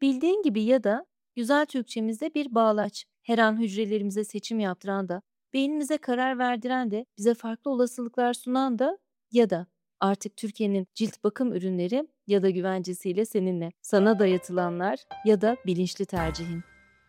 Bildiğin gibi ya da güzel Türkçemizde bir bağlaç. Her an hücrelerimize seçim yaptıran da, beynimize karar verdiren de, bize farklı olasılıklar sunan da ya da artık Türkiye'nin cilt bakım ürünleri ya da güvencesiyle seninle. Sana dayatılanlar ya da bilinçli tercihin.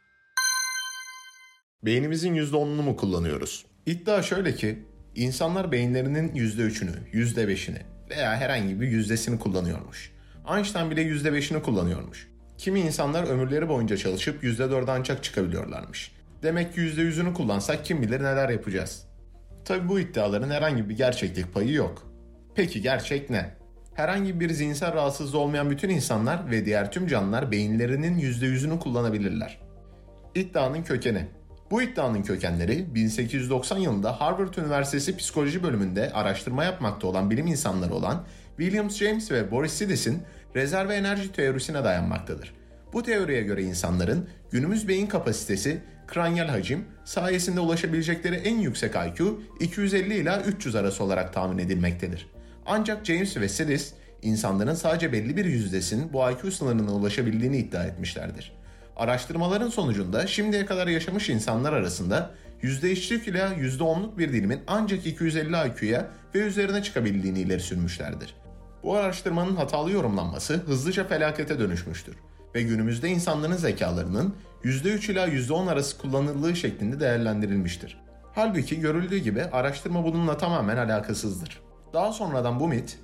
Beynimizin %10'unu mu kullanıyoruz? İddia şöyle ki, insanlar beyinlerinin %3'ünü, %5'ini veya herhangi bir yüzdesini kullanıyormuş. Einstein bile %5'ini kullanıyormuş. Kimi insanlar ömürleri boyunca çalışıp %4'e ancak çıkabiliyorlarmış. Demek ki %100'ünü kullansak kim bilir neler yapacağız. Tabi bu iddiaların herhangi bir gerçeklik payı yok. Peki gerçek ne? Herhangi bir zihinsel rahatsızlığı olmayan bütün insanlar ve diğer tüm canlılar beyinlerinin %100'ünü kullanabilirler. İddianın kökeni. Bu iddianın kökenleri 1890 yılında Harvard Üniversitesi Psikoloji bölümünde araştırma yapmakta olan bilim insanları olan William James ve Boris Sidis'in rezerve enerji teorisine dayanmaktadır. Bu teoriye göre insanların günümüz beyin kapasitesi, kranyal hacim sayesinde ulaşabilecekleri en yüksek IQ 250 ila 300 arası olarak tahmin edilmektedir. Ancak James ve Sidis, insanların sadece belli bir yüzdesinin bu IQ sınırına ulaşabildiğini iddia etmişlerdir. Araştırmaların sonucunda şimdiye kadar yaşamış insanlar arasında %3'lük ila %10'luk bir dilimin ancak 250 IQ'ya ve üzerine çıkabildiğini ileri sürmüşlerdir. Bu araştırmanın hatalı yorumlanması hızlıca felakete dönüşmüştür ve günümüzde insanların zekalarının %3 ila %10 arası kullanıldığı şeklinde değerlendirilmiştir. Halbuki görüldüğü gibi araştırma bununla tamamen alakasızdır. Daha sonradan bu mit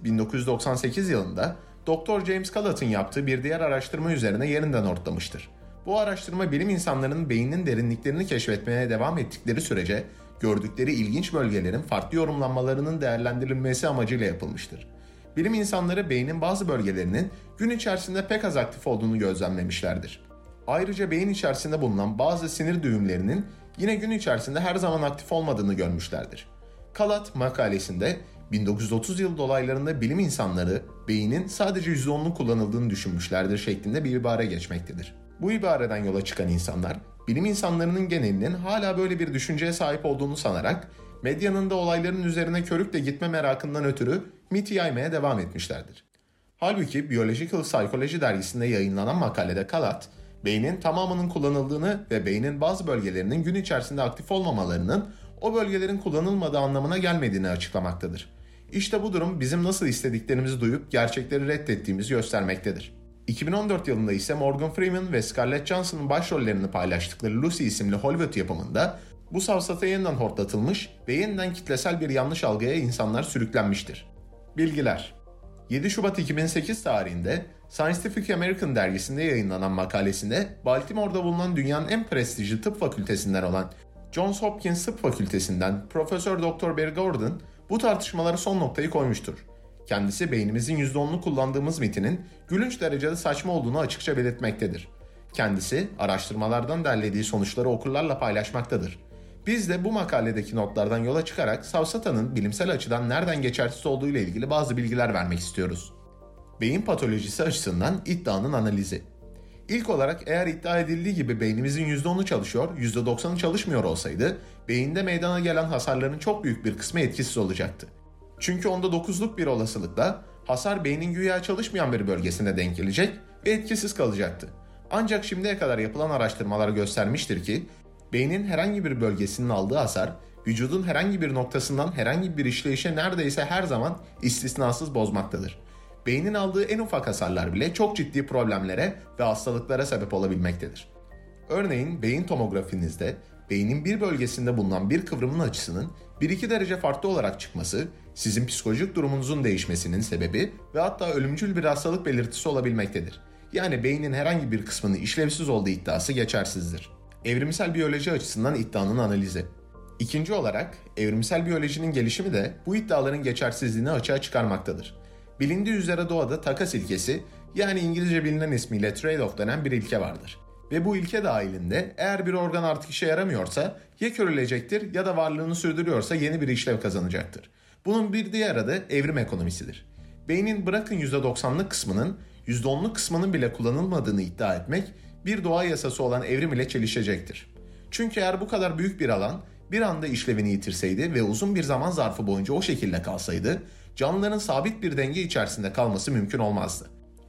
1998 yılında Dr. James Callatt'ın yaptığı bir diğer araştırma üzerine yeniden ortlamıştır. Bu araştırma bilim insanlarının beyninin derinliklerini keşfetmeye devam ettikleri sürece gördükleri ilginç bölgelerin farklı yorumlanmalarının değerlendirilmesi amacıyla yapılmıştır. Bilim insanları beynin bazı bölgelerinin gün içerisinde pek az aktif olduğunu gözlemlemişlerdir. Ayrıca beyin içerisinde bulunan bazı sinir düğümlerinin yine gün içerisinde her zaman aktif olmadığını görmüşlerdir. Callatt makalesinde 1930 yıl dolaylarında bilim insanları beynin sadece %10'unu kullanıldığını düşünmüşlerdir şeklinde bir ibare geçmektedir. Bu ibareden yola çıkan insanlar, bilim insanlarının genelinin hala böyle bir düşünceye sahip olduğunu sanarak, medyanın da olayların üzerine körükle gitme merakından ötürü miti yaymaya devam etmişlerdir. Halbuki Biological Psychology dergisinde yayınlanan makalede Callatt, beynin tamamının kullanıldığını ve beynin bazı bölgelerinin gün içerisinde aktif olmamalarının o bölgelerin kullanılmadığı anlamına gelmediğini açıklamaktadır. İşte bu durum bizim nasıl istediklerimizi duyup gerçekleri reddettiğimizi göstermektedir. 2014 yılında ise Morgan Freeman ve Scarlett Johansson'ın başrollerini paylaştıkları Lucy isimli Hollywood yapımında bu safsata yeniden hortlatılmış ve yeniden kitlesel bir yanlış algıya insanlar sürüklenmiştir. Bilgiler 7 Şubat 2008 tarihinde Scientific American dergisinde yayınlanan makalesinde Baltimore'da bulunan dünyanın en prestijli tıp fakültesinden olan Johns Hopkins Tıp Fakültesinden Profesör Dr. Barry Gordon bu tartışmalara son noktayı koymuştur. Kendisi beynimizin %10'unu kullandığımız mitinin gülünç derecede saçma olduğunu açıkça belirtmektedir. Kendisi araştırmalardan derlediği sonuçları okurlarla paylaşmaktadır. Biz de bu makaledeki notlardan yola çıkarak safsatanın bilimsel açıdan nereden geçersiz olduğu ile ilgili bazı bilgiler vermek istiyoruz. Beyin patolojisi açısından iddianın analizi. İlk olarak eğer iddia edildiği gibi beynimizin %10'u çalışıyor, %90'ı çalışmıyor olsaydı, beyinde meydana gelen hasarların çok büyük bir kısmı etkisiz olacaktı. Çünkü onda 9'luk bir olasılıkla hasar beynin güya çalışmayan bir bölgesine denk gelecek ve etkisiz kalacaktı. Ancak şimdiye kadar yapılan araştırmalar göstermiştir ki, beynin herhangi bir bölgesinin aldığı hasar, vücudun herhangi bir noktasından herhangi bir işleyişe neredeyse her zaman istisnasız bozmaktadır. Beynin aldığı en ufak hasarlar bile çok ciddi problemlere ve hastalıklara sebep olabilmektedir. Örneğin beyin tomografinizde beynin bir bölgesinde bulunan bir kıvrımın açısının 1-2 derece farklı olarak çıkması, sizin psikolojik durumunuzun değişmesinin sebebi ve hatta ölümcül bir hastalık belirtisi olabilmektedir. Yani beynin herhangi bir kısmının işlevsiz olduğu iddiası geçersizdir. Evrimsel biyoloji açısından iddianın analizi. İkinci olarak evrimsel biyolojinin gelişimi de bu iddiaların geçersizliğini açığa çıkarmaktadır. Bilindiği üzere doğada takas ilkesi, yani İngilizce bilinen ismiyle trade-off denen bir ilke vardır. Ve bu ilke dahilinde eğer bir organ artık işe yaramıyorsa ya körülecektir ya da varlığını sürdürüyorsa yeni bir işlev kazanacaktır. Bunun bir diğer adı evrim ekonomisidir. Beynin bırakın %90'lık kısmının %10'luk kısmının bile kullanılmadığını iddia etmek bir doğa yasası olan evrim ile çelişecektir. Çünkü eğer bu kadar büyük bir alan bir anda işlevini yitirseydi ve uzun bir zaman zarfı boyunca o şekilde kalsaydı, canlıların sabit bir denge içerisinde kalması mümkün olmazdı.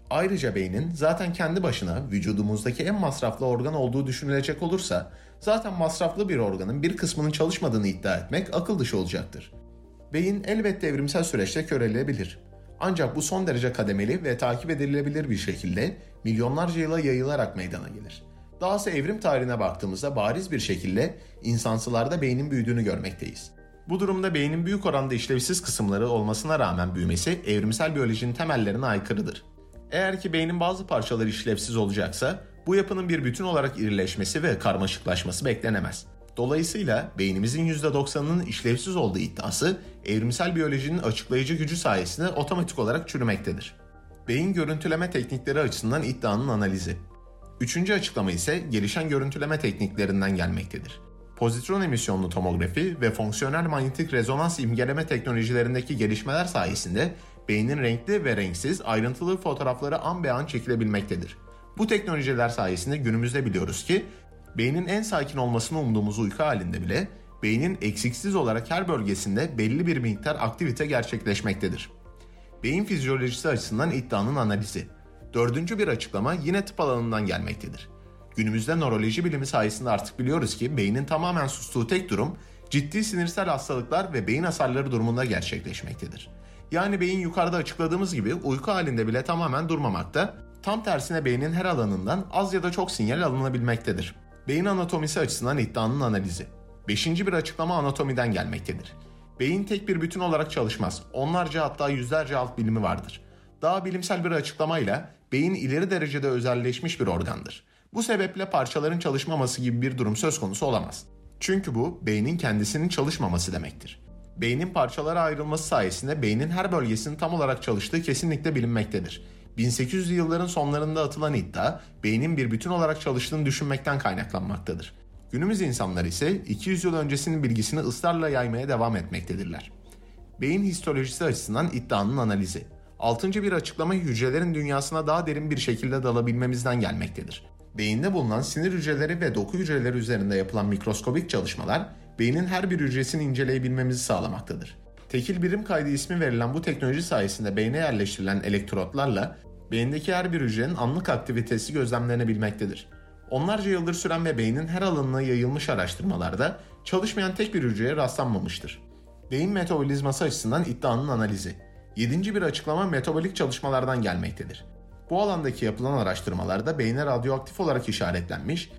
Ayrıca beynin zaten kendi başına vücudumuzdaki en masraflı organ olduğu düşünülecek olursa zaten masraflı bir organın bir kısmının çalışmadığını iddia etmek akıl dışı olacaktır. Beyin elbette evrimsel süreçte köreleyebilir. Ancak bu son derece kademeli ve takip edilebilir bir şekilde milyonlarca yıla yayılarak meydana gelir. Dahası evrim tarihine baktığımızda bariz bir şekilde insansılarda beynin büyüdüğünü görmekteyiz. Bu durumda beynin büyük oranda işlevsiz kısımları olmasına rağmen büyümesi evrimsel biyolojinin temellerine aykırıdır. Eğer ki beynin bazı parçaları işlevsiz olacaksa bu yapının bir bütün olarak irileşmesi ve karmaşıklaşması beklenemez. Dolayısıyla beynimizin %90'ının işlevsiz olduğu iddiası evrimsel biyolojinin açıklayıcı gücü sayesinde otomatik olarak çürümektedir. Beyin görüntüleme teknikleri açısından iddianın analizi. Üçüncü açıklama ise gelişen görüntüleme tekniklerinden gelmektedir. Pozitron emisyonlu tomografi ve fonksiyonel manyetik rezonans imgeleme teknolojilerindeki gelişmeler sayesinde beynin renkli ve renksiz ayrıntılı fotoğrafları an be an çekilebilmektedir. Bu teknolojiler sayesinde günümüzde biliyoruz ki beynin en sakin olmasını umduğumuz uyku halinde bile beynin eksiksiz olarak her bölgesinde belli bir miktar aktivite gerçekleşmektedir. Beyin fizyolojisi açısından iddianın analizi. Dördüncü bir açıklama yine tıp alanından gelmektedir. Günümüzde nöroloji bilimi sayesinde artık biliyoruz ki beynin tamamen sustuğu tek durum ciddi sinirsel hastalıklar ve beyin hasarları durumunda gerçekleşmektedir. Yani beyin yukarıda açıkladığımız gibi uyku halinde bile tamamen durmamakta, tam tersine beynin her alanından az ya da çok sinyal alınabilmektedir. Beyin anatomisi açısından iddianın analizi. Beşinci bir açıklama anatomiden gelmektedir. Beyin tek bir bütün olarak çalışmaz. Onlarca hatta yüzlerce alt bilimi vardır. Daha bilimsel bir açıklamayla beyin ileri derecede özelleşmiş bir organdır. Bu sebeple parçaların çalışmaması gibi bir durum söz konusu olamaz. Çünkü bu beynin kendisinin çalışmaması demektir. Beynin parçalara ayrılması sayesinde beynin her bölgesinin tam olarak çalıştığı kesinlikle bilinmektedir. 1800'lü yılların sonlarında atılan iddia, beynin bir bütün olarak çalıştığını düşünmekten kaynaklanmaktadır. Günümüz insanları ise 200 yıl öncesinin bilgisini ısrarla yaymaya devam etmektedirler. Beyin histolojisi açısından iddianın analizi. Altıncı bir açıklama hücrelerin dünyasına daha derin bir şekilde dalabilmemizden gelmektedir. Beyinde bulunan sinir hücreleri ve doku hücreleri üzerinde yapılan mikroskobik çalışmalar, beynin her bir hücresini inceleyebilmemizi sağlamaktadır. Tekil birim kaydı ismi verilen bu teknoloji sayesinde beyne yerleştirilen elektrotlarla beyindeki her bir hücrenin anlık aktivitesi gözlemlenebilmektedir. Onlarca yıldır süren ve beynin her alanına yayılmış araştırmalarda çalışmayan tek bir hücreye rastlanmamıştır. Beyin metabolizması açısından iddianın analizi. Yedinci bir açıklama metabolik çalışmalardan gelmektedir. Bu alandaki yapılan araştırmalarda beyne radyoaktif olarak işaretlenmiş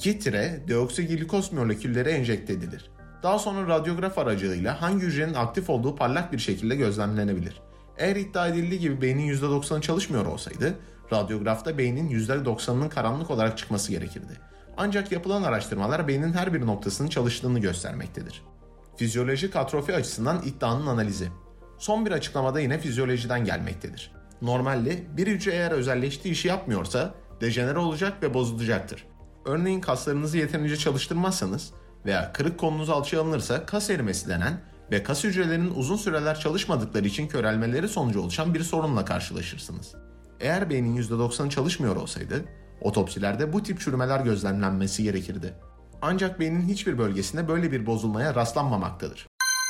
2-deoksiglikoz molekülleri enjekte edilir. Daha sonra radyograf aracılığıyla hangi hücrenin aktif olduğu parlak bir şekilde gözlemlenebilir. Eğer iddia edildiği gibi beynin %90'ı çalışmıyor olsaydı, radyografta beynin %90'ının karanlık olarak çıkması gerekirdi. Ancak yapılan araştırmalar beynin her bir noktasının çalıştığını göstermektedir. Fizyolojik atrofi açısından iddianın analizi. Son bir açıklamada yine fizyolojiden gelmektedir. Normalde bir hücre eğer özelleştiği işi yapmıyorsa dejenere olacak ve bozulacaktır. Örneğin kaslarınızı yeterince çalıştırmazsanız veya kırık kolunuz alçıya alınırsa kas erimesi denen ve kas hücrelerinin uzun süreler çalışmadıkları için körelmeleri sonucu oluşan bir sorunla karşılaşırsınız. Eğer beynin %90'ı çalışmıyor olsaydı, otopsilerde bu tip çürümeler gözlemlenmesi gerekirdi. Ancak beynin hiçbir bölgesinde böyle bir bozulmaya rastlanmamaktadır.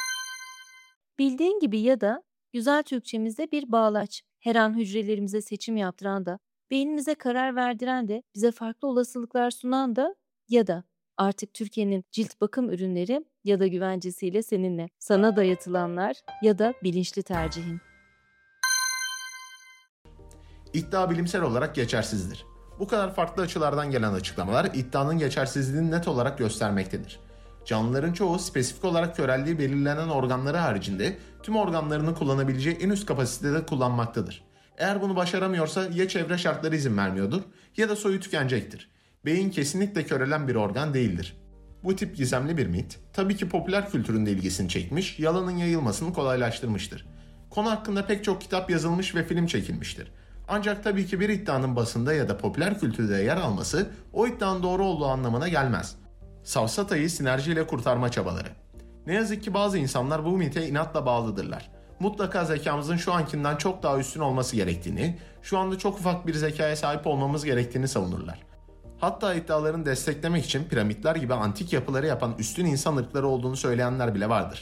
Bildiğin gibi ya da güzel Türkçemizde bir bağlaç, her an hücrelerimize seçim yaptıran da, beynimize karar verdiren de, bize farklı olasılıklar sunan da ya da artık Türkiye'nin cilt bakım ürünleri ya da güvencesiyle seninle, sana dayatılanlar ya da bilinçli tercihin. İddia bilimsel olarak geçersizdir. Bu kadar farklı açılardan gelen açıklamalar iddianın geçersizliğini net olarak göstermektedir. Canlıların çoğu spesifik olarak köreldiği belirlenen organları haricinde tüm organlarını kullanabileceği en üst kapasitede kullanmaktadır. Eğer bunu başaramıyorsa ya çevre şartları izin vermiyordur ya da soyu tükenecektir. Beyin kesinlikle körelen bir organ değildir. Bu tip gizemli bir mit, tabii ki popüler kültürün de ilgisini çekmiş, yalanın yayılmasını kolaylaştırmıştır. Konu hakkında pek çok kitap yazılmış ve film çekilmiştir. Ancak tabii ki bir iddianın basında ya da popüler kültürde yer alması o iddianın doğru olduğu anlamına gelmez. Safsatayı sinerjiyle kurtarma çabaları. Ne yazık ki bazı insanlar bu mite inatla bağlıdırlar. Mutlaka zekamızın şu ankinden çok daha üstün olması gerektiğini, şu anda çok ufak bir zekaya sahip olmamız gerektiğini savunurlar. Hatta iddialarını desteklemek için piramitler gibi antik yapıları yapan üstün insan ırkları olduğunu söyleyenler bile vardır.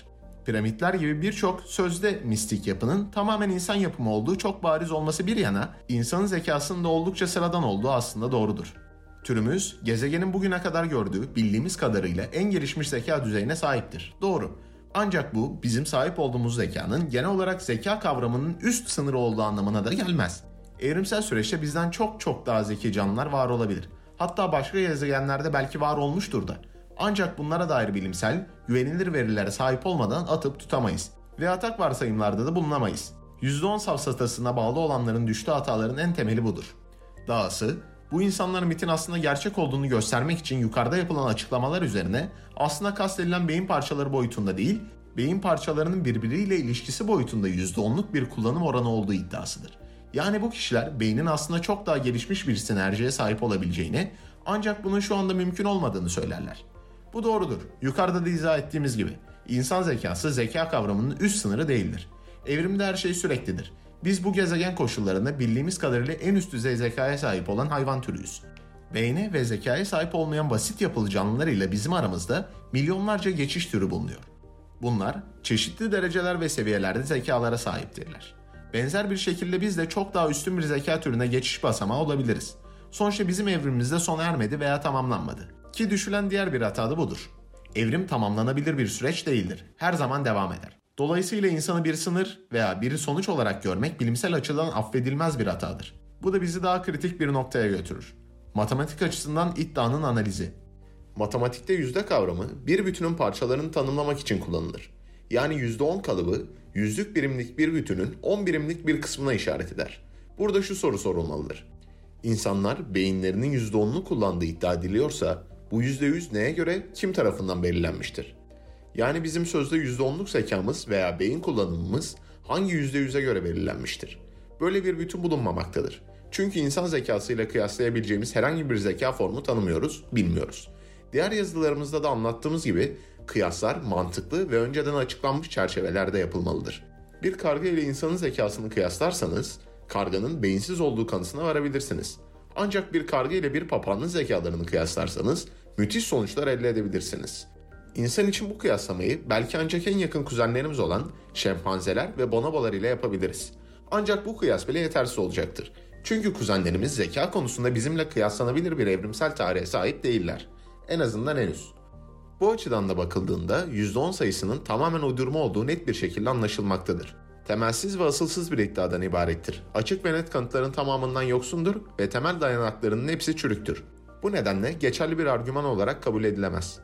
Piramitler gibi birçok sözde mistik yapının tamamen insan yapımı olduğu çok bariz olması bir yana, insanın zekasının da oldukça sıradan olduğu aslında doğrudur. Türümüz, gezegenin bugüne kadar gördüğü, bildiğimiz kadarıyla en gelişmiş zeka düzeyine sahiptir. Doğru. Ancak bu, bizim sahip olduğumuz zekanın genel olarak zeka kavramının üst sınırı olduğu anlamına da gelmez. Evrimsel süreçte bizden çok çok daha zeki canlılar var olabilir. Hatta başka gezegenlerde belki var olmuştur da. Ancak bunlara dair bilimsel, güvenilir verilere sahip olmadan atıp tutamayız. Ve atak varsayımlarda da bulunamayız. %10 safsatasına bağlı olanların düştüğü hataların en temeli budur. Dahası, bu insanların mitin aslında gerçek olduğunu göstermek için yukarıda yapılan açıklamalar üzerine aslında kastedilen beyin parçaları boyutunda değil, beyin parçalarının birbiriyle ilişkisi boyutunda %10'luk bir kullanım oranı olduğu iddiasıdır. Yani bu kişiler beynin aslında çok daha gelişmiş bir sinerjiye sahip olabileceğini, ancak bunun şu anda mümkün olmadığını söylerler. Bu doğrudur. Yukarıda da izah ettiğimiz gibi, insan zekası zeka kavramının üst sınırı değildir. Evrimde her şey süreklidir. Biz bu gezegen koşullarında bildiğimiz kadarıyla en üst düzey zekaya sahip olan hayvan türüyüz. Beyne ve zekaya sahip olmayan basit yapılı canlılar ile bizim aramızda milyonlarca geçiş türü bulunuyor. Bunlar çeşitli dereceler ve seviyelerde zekalara sahiptirler. Benzer bir şekilde biz de çok daha üstün bir zeka türüne geçiş basamağı olabiliriz. Sonuçta bizim evrimimizde sona ermedi veya tamamlanmadı. Ki düşülen diğer bir hata da budur. Evrim tamamlanabilir bir süreç değildir. Her zaman devam eder. Dolayısıyla insanı bir sınır veya bir sonuç olarak görmek bilimsel açıdan affedilmez bir hatadır. Bu da bizi daha kritik bir noktaya götürür. Matematik açısından iddianın analizi. Matematikte yüzde kavramı bir bütünün parçalarını tanımlamak için kullanılır. Yani %10 kalıbı yüzlük birimlik bir bütünün 10 birimlik bir kısmına işaret eder. Burada şu soru sorulmalıdır. İnsanlar beyinlerinin %10'unu kullandığı iddia ediliyorsa bu %100 neye göre kim tarafından belirlenmiştir? Yani bizim sözde %10'luk zekamız veya beyin kullanımımız hangi %100'e göre belirlenmiştir? Böyle bir bütün bulunmamaktadır. Çünkü insan zekasıyla kıyaslayabileceğimiz herhangi bir zeka formu tanımıyoruz, bilmiyoruz. Diğer yazılarımızda da anlattığımız gibi kıyaslar mantıklı ve önceden açıklanmış çerçevelerde yapılmalıdır. Bir karga ile insanın zekasını kıyaslarsanız karganın beyinsiz olduğu kanısına varabilirsiniz. Ancak bir karga ile bir papağanın zekalarını kıyaslarsanız müthiş sonuçlar elde edebilirsiniz. İnsan için bu kıyaslamayı belki ancak en yakın kuzenlerimiz olan şempanzeler ve bonobolar ile yapabiliriz. Ancak bu kıyas bile yetersiz olacaktır. Çünkü kuzenlerimiz zeka konusunda bizimle kıyaslanabilir bir evrimsel tarihe sahip değiller. En azından henüz. Bu açıdan da bakıldığında %10 sayısının tamamen uydurma olduğu net bir şekilde anlaşılmaktadır. Temelsiz ve asılsız bir iddiadan ibarettir. Açık ve net kanıtların tamamından yoksundur ve temel dayanaklarının hepsi çürüktür. Bu nedenle geçerli bir argüman olarak kabul edilemez.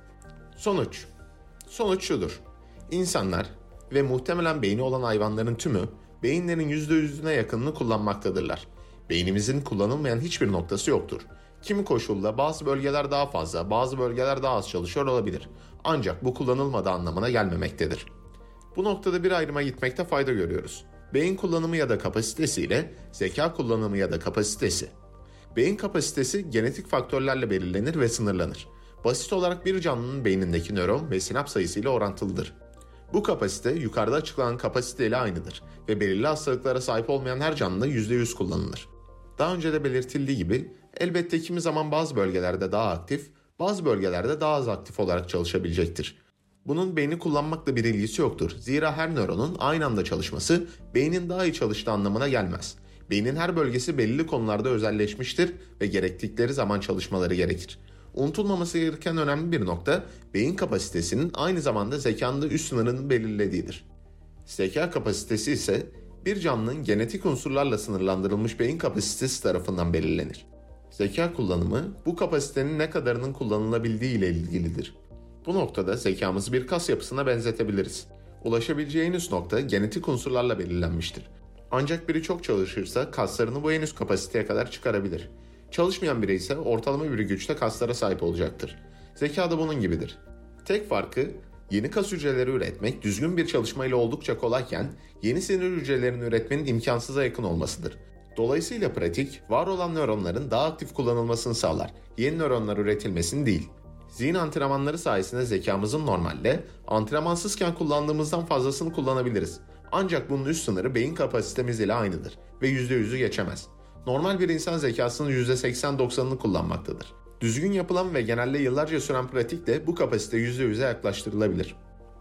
Sonuç şudur. İnsanlar ve muhtemelen beyni olan hayvanların tümü beyinlerin %100'üne yakınını kullanmaktadırlar. Beynimizin kullanılmayan hiçbir noktası yoktur. Kimi koşulda bazı bölgeler daha fazla, bazı bölgeler daha az çalışıyor olabilir. Ancak bu kullanılmadığı anlamına gelmemektedir. Bu noktada bir ayrıma gitmekte fayda görüyoruz. Beyin kullanımı ya da kapasitesi ile zeka kullanımı ya da kapasitesi. Beyin kapasitesi genetik faktörlerle belirlenir ve sınırlanır. Basit olarak bir canlının beynindeki nöron ve sinaps sayısı ile orantılıdır. Bu kapasite yukarıda açıklanan kapasite ile aynıdır ve belirli hastalıklara sahip olmayan her canlıda %100 kullanılır. Daha önce de belirtildiği gibi elbette kimi zaman bazı bölgelerde daha aktif, bazı bölgelerde daha az aktif olarak çalışabilecektir. Bunun beyni kullanmakla bir ilgisi yoktur. Zira her nöronun aynı anda çalışması beynin daha iyi çalıştığı anlamına gelmez. Beynin her bölgesi belirli konularda özelleşmiştir ve gerektikleri zaman çalışmaları gerekir. Unutulmaması gereken önemli bir nokta, beyin kapasitesinin aynı zamanda zekanın da üst sınırını belirlediğidir. Zeka kapasitesi ise bir canlının genetik unsurlarla sınırlandırılmış beyin kapasitesi tarafından belirlenir. Zeka kullanımı bu kapasitenin ne kadarının kullanılabildiği ile ilgilidir. Bu noktada zekamızı bir kas yapısına benzetebiliriz. Ulaşabileceği en üst nokta genetik unsurlarla belirlenmiştir. Ancak biri çok çalışırsa kaslarını bu en üst kapasiteye kadar çıkarabilir. Çalışmayan biri ise ortalama bir güçte kaslara sahip olacaktır. Zeka da bunun gibidir. Tek farkı yeni kas hücreleri üretmek düzgün bir çalışmayla oldukça kolayken yeni sinir hücrelerini üretmenin imkansıza yakın olmasıdır. Dolayısıyla pratik, var olan nöronların daha aktif kullanılmasını sağlar, yeni nöronlar üretilmesini değil. Zihin antrenmanları sayesinde zekamızın normalde antrenmansızken kullandığımızdan fazlasını kullanabiliriz. Ancak bunun üst sınırı beyin kapasitemiz ile aynıdır ve %100'ü geçemez. Normal bir insan zekasının %80-90'ını kullanmaktadır. Düzgün yapılan ve genelde yıllarca süren pratikle bu kapasite %100'e yaklaştırılabilir.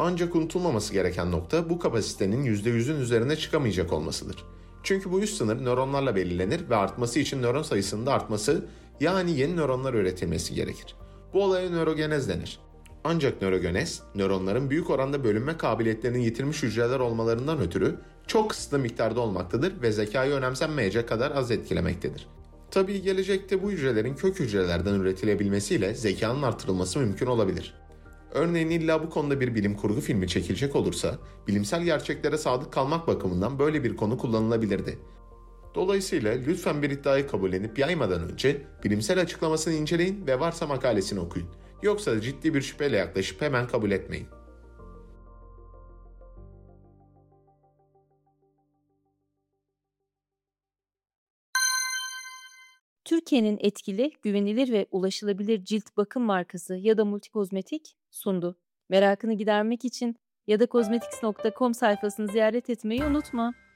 Ancak unutulmaması gereken nokta bu kapasitenin %100'ün üzerine çıkamayacak olmasıdır. Çünkü bu üst sınır nöronlarla belirlenir ve artması için nöron sayısının da artması, yani yeni nöronlar üretilmesi gerekir. Bu olaya nörogenez denir. Ancak nörogenez, nöronların büyük oranda bölünme kabiliyetlerini yitirmiş hücreler olmalarından ötürü çok kısıtlı miktarda olmaktadır ve zekayı önemsenmeyecek kadar az etkilemektedir. Tabii gelecekte bu hücrelerin kök hücrelerden üretilebilmesiyle zekanın artırılması mümkün olabilir. Örneğin illa bu konuda bir bilim kurgu filmi çekilecek olursa, bilimsel gerçeklere sadık kalmak bakımından böyle bir konu kullanılabilirdi. Dolayısıyla lütfen bir iddiayı kabullenip yaymadan önce bilimsel açıklamasını inceleyin ve varsa makalesini okuyun. Yoksa da ciddi bir şüpheyle yaklaşıp hemen kabul etmeyin. Türkiye'nin etkili, güvenilir ve ulaşılabilir cilt bakım markası ya da multikozmetik sundu. Merakını gidermek için ya da cosmetics.com sayfasını ziyaret etmeyi unutma.